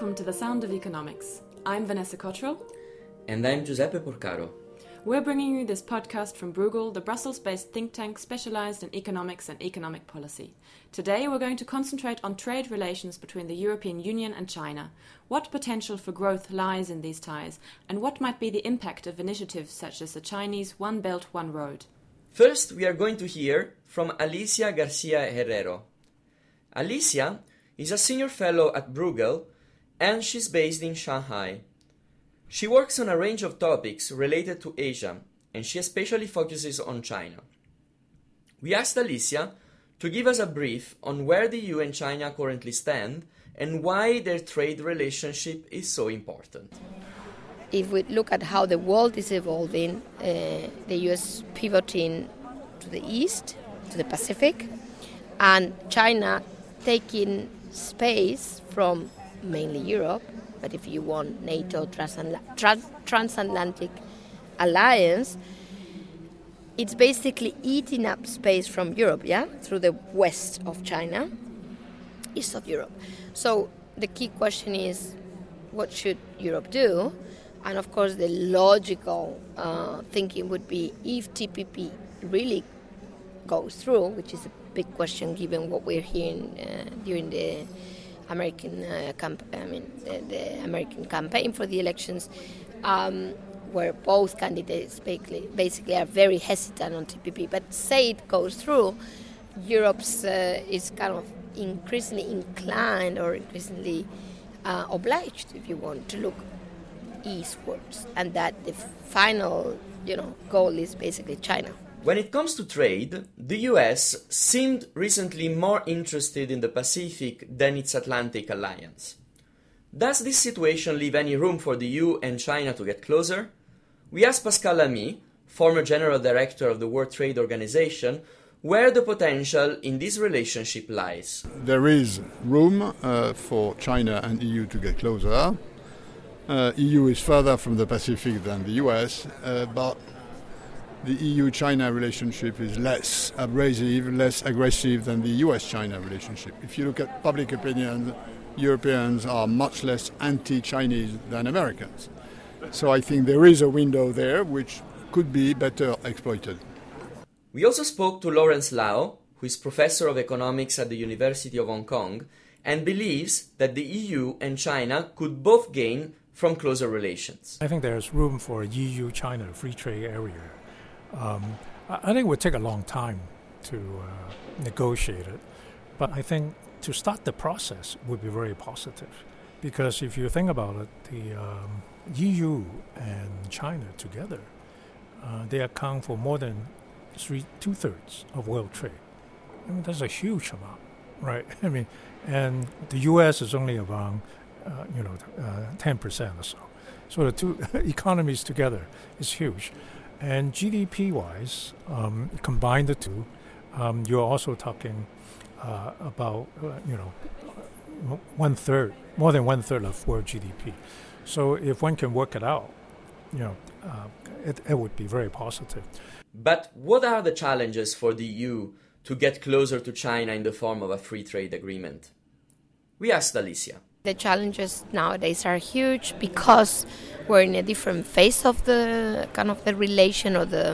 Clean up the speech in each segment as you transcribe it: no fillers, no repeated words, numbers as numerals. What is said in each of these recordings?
welcome to The Sound of Economics. I'm Vanessa Cottrell. And I'm Giuseppe Porcaro. We're bringing you this podcast from Bruegel, the Brussels-based think tank specialized in economics and economic policy. Today we're going to concentrate on trade relations between the European Union and China. What potential for growth lies in these ties, and what might be the impact of initiatives such as the Chinese One Belt, One Road? First, we are going to hear from Alicia Garcia Herrero. Alicia is a senior fellow at Bruegel, and she's based in Shanghai. She works on a range of topics related to Asia, and she especially focuses on China. We asked Alicia to give us a brief on where the EU and China currently stand and why their trade relationship is so important. If we look at how the world is evolving, the US pivoting to the east, to the Pacific, and China taking space from mainly Europe, but if you want NATO transatlantic alliance, it's basically eating up space from Europe, through the west of China, east of Europe. So the key question is, what should Europe do? And of course, the logical thinking would be, if TPP really goes through, which is a big question given what we're hearing during the American the American campaign for the elections, where both candidates basically are very hesitant on TPP. But say it goes through, Europe's is kind of increasingly inclined or increasingly obliged, if you want, to look eastwards, and that the final, goal is basically China. When it comes to trade, the US seemed recently more interested in the Pacific than its Atlantic alliance. Does this situation leave any room for the EU and China to get closer? We asked Pascal Lamy, former General Director of the World Trade Organization, where the potential in this relationship lies. There is room for China and EU to get closer. EU is further from the Pacific than the US, but the EU-China relationship is less abrasive, less aggressive than the US-China relationship. If you look at public opinion, Europeans are much less anti-Chinese than Americans. So I think there is a window there which could be better exploited. We also spoke to Lawrence Lau, who is professor of economics at the University of Hong Kong, and believes that the EU and China could both gain from closer relations. I think there's room for a EU-China free trade area. I think it would take a long time to negotiate it, but I think to start the process would be very positive, because if you think about it, the EU and China together, they account for more than two-thirds of world trade. I mean, that's a huge amount, right? I mean, and the US is only around 10% or so. So the two economies together is huge. And GDP-wise, combine the two, you're also talking about, more than one-third of world GDP. So if one can work it out, it would be very positive. But what are the challenges for the EU to get closer to China in the form of a free trade agreement? We asked Alicia. The challenges nowadays are huge because we're in a different phase of the kind of the relation or the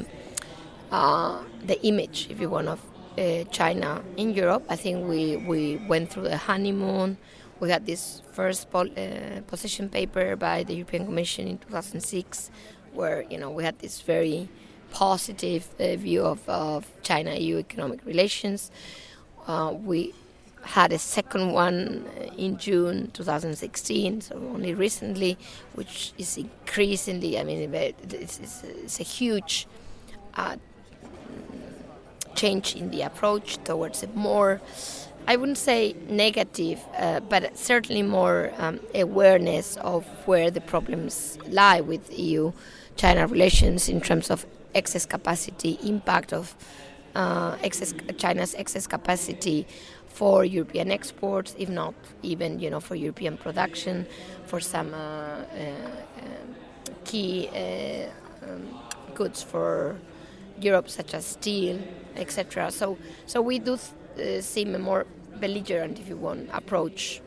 image, if you want, of China in Europe. I think we went through the honeymoon. We had this first position paper by the European Commission in 2006, where we had this very positive view of China-EU economic relations. We had a second one in June 2016, so only recently, which is increasingly, it's a huge change in the approach towards a more, I wouldn't say negative, but certainly more awareness of where the problems lie with EU-China relations in terms of excess capacity, impact of China's excess capacity for European exports, if not even, for European production, for some key goods for Europe, such as steel, etc. So we do seem a more belligerent, if you want, approach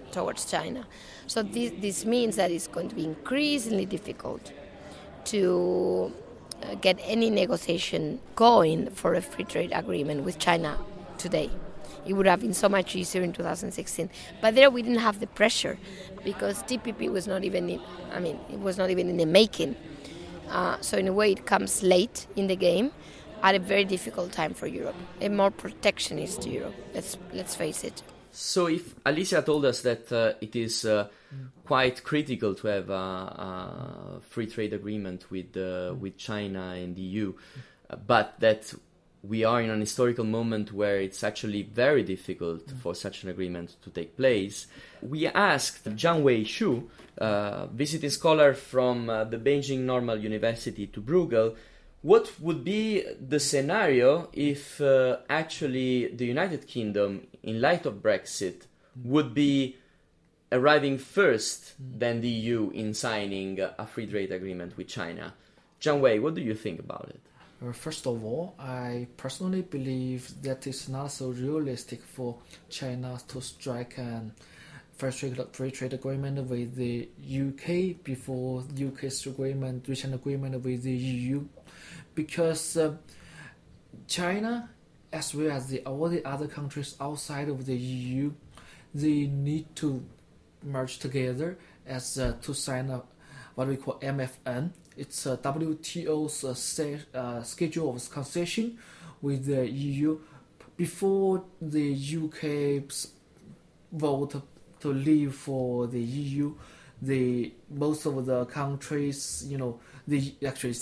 towards China. So this means that it's going to be increasingly difficult to get any negotiation going for a free trade agreement with China today. It would have been so much easier in 2016. But there we didn't have the pressure because TPP was not even it was not even in the making. So in a way it comes late in the game at a very difficult time for Europe, a more protectionist Europe, let's face it. So if Alicia told us that it is quite critical to have a free trade agreement with China and the EU, but that we are in an historical moment where it's actually very difficult for such an agreement to take place, we asked Jianwei Xu, visiting scholar from the Beijing Normal University to Bruegel, what would be the scenario if actually the United Kingdom, in light of Brexit, would be arriving first than the EU in signing a free trade agreement with China? Jianwei, what do you think about it? First of all, I personally believe that it's not so realistic for China to strike a free trade agreement with the UK before UK's reach an agreement with the EU, because China, as well as all the other countries outside of the EU, they need to merge together as to sign what we call MFN. It's WTO's schedule of concession with the EU. Before the UK vote to leave for the EU, most of the countries, the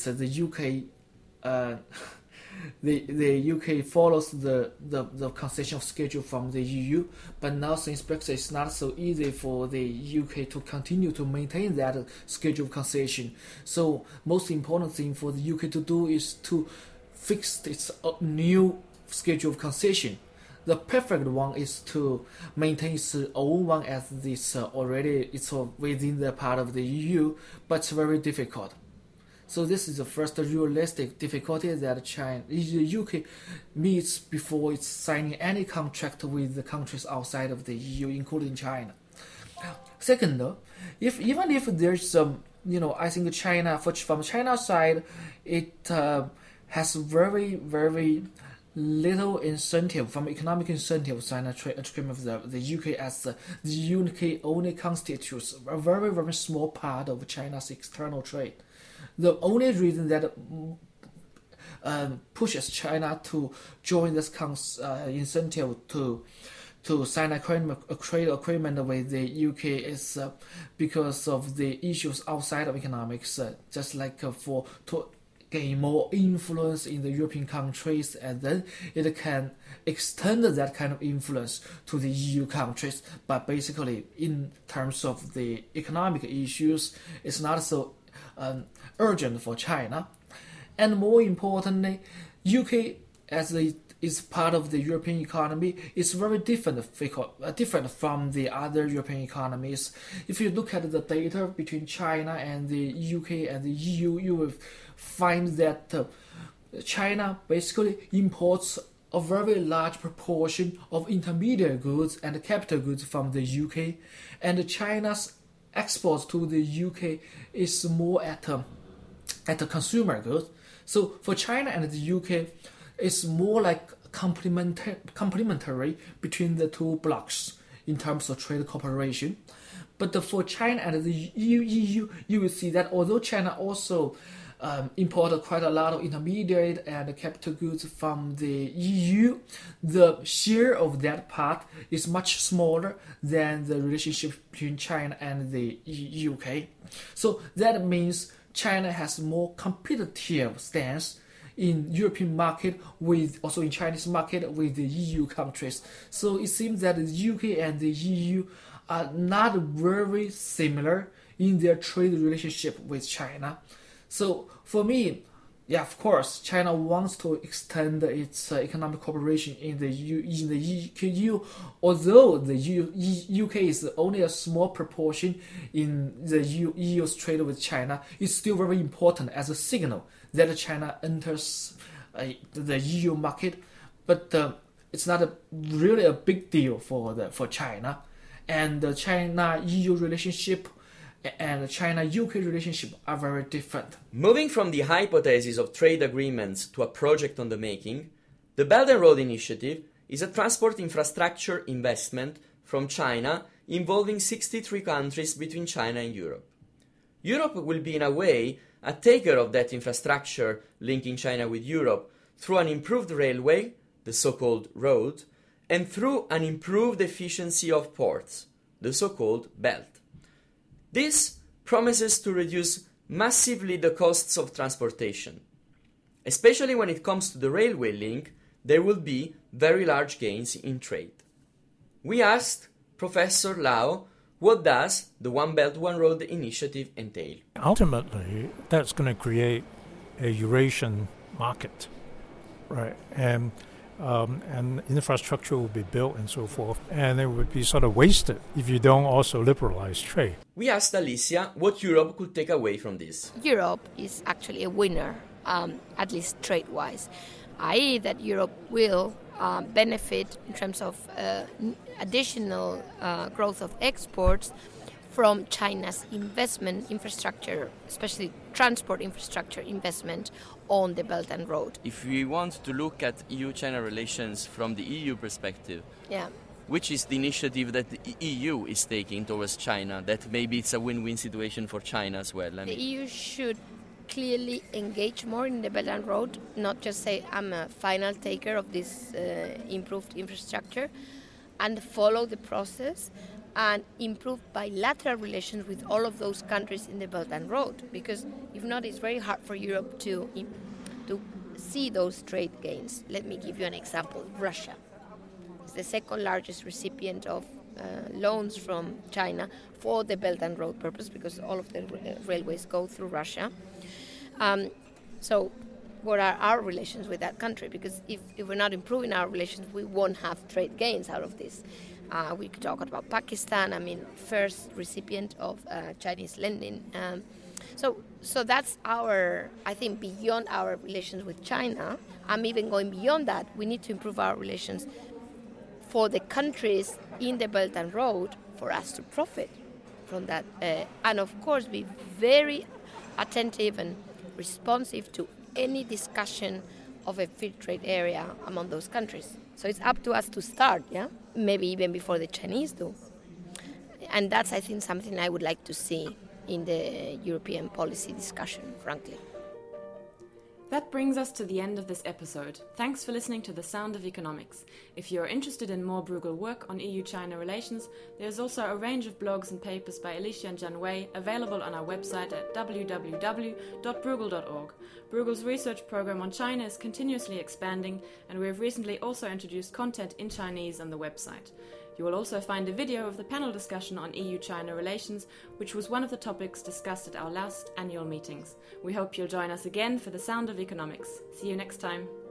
UK, the UK follows the concession schedule from the EU, but now since Brexit, it's not so easy for the UK to continue to maintain that schedule of concession. So most important thing for the UK to do is to fix its new schedule of concession. The perfect one is to maintain its own one as this it's within the part of the EU, but it's very difficult. So this is the first realistic difficulty that the UK meets before it's signing any contract with the countries outside of the EU, including China. Second, even if there's I think from China's side, it has very, very little incentive, from economic incentive, sign a agreement with the UK, as the UK only constitutes a very, very small part of China's external trade. The only reason that pushes China to join this incentive to sign a trade agreement with the UK is because of the issues outside of economics, just like to gain more influence in the European countries, and then it can extend that kind of influence to the EU countries. But basically, in terms of the economic issues, it's not so urgent for China. And more importantly, UK, as it is part of the European economy, is very different from the other European economies. If you look at the data between China and the UK and the EU, you will find that China basically imports a very large proportion of intermediate goods and capital goods from the UK, and China's exports to the UK is more at the consumer goods. So for China and the UK, it's more like complementary between the two blocks in terms of trade cooperation. But for China and the EU, you will see that although China also imported quite a lot of intermediate and capital goods from the EU, the share of that part is much smaller than the relationship between China and the UK. So that means China has more competitive stance in European market, with also in Chinese market with the EU countries. So it seems that the UK and the EU are not very similar in their trade relationship with China. So for me, yeah, of course, China wants to extend its economic cooperation in the EU, although the UK is only a small proportion in the EU's trade with China. It's still very important as a signal that China enters the EU market, but it's not really a big deal for China. and the China-EU relationship and the China-UK relationship are very different. Moving from the hypothesis of trade agreements to a project on the making, the Belt and Road Initiative is a transport infrastructure investment from China involving 63 countries between China and Europe. Europe will be in a way a taker of that infrastructure linking China with Europe through an improved railway, the so-called road, and through an improved efficiency of ports, the so-called belt. This promises to reduce massively the costs of transportation. Especially when it comes to the railway link, there will be very large gains in trade. We asked Professor Lau, what does the One Belt, One Road initiative entail? Ultimately, that's going to create a Eurasian market, right? And infrastructure will be built and so forth, and it would be sort of wasted if you don't also liberalize trade. We asked Alicia what Europe could take away from this. Europe is actually a winner, at least trade-wise, i.e. that Europe will benefit in terms of additional growth of exports from China's investment infrastructure, especially transport infrastructure investment on the Belt and Road. If we want to look at EU-China relations from the EU perspective, which is the initiative that the EU is taking towards China, that maybe it's a win-win situation for China as well? The EU should clearly engage more in the Belt and Road, not just say I'm a final taker of this improved infrastructure, and follow the process and improve bilateral relations with all of those countries in the Belt and Road, because if not, it's very hard for Europe to see those trade gains. Let me give you an example. Russia is the second largest recipient of loans from China for the Belt and Road purpose, because all of the railways go through Russia. So what are our relations with that country? Because if we're not improving our relations, we won't have trade gains out of this. We could talk about Pakistan, first recipient of Chinese lending. So that's I think, beyond our relations with China. I'm even going beyond that. We need to improve our relations for the countries in the Belt and Road for us to profit from that. And of course, be very attentive and responsive to any discussion of a free trade area among those countries. So it's up to us to start, maybe even before the Chinese do. And that's, I think, something I would like to see in the European policy discussion, frankly. That brings us to the end of this episode. Thanks for listening to The Sound of Economics. If you're interested in more Bruegel work on EU-China relations, there's also a range of blogs and papers by Alicia and Jian Wei available on our website at www.bruegel.org. Bruegel's research program on China is continuously expanding, and we have recently also introduced content in Chinese on the website. You will also find a video of the panel discussion on EU-China relations, which was one of the topics discussed at our last annual meetings. We hope you'll join us again for The Sound of Economics. See you next time.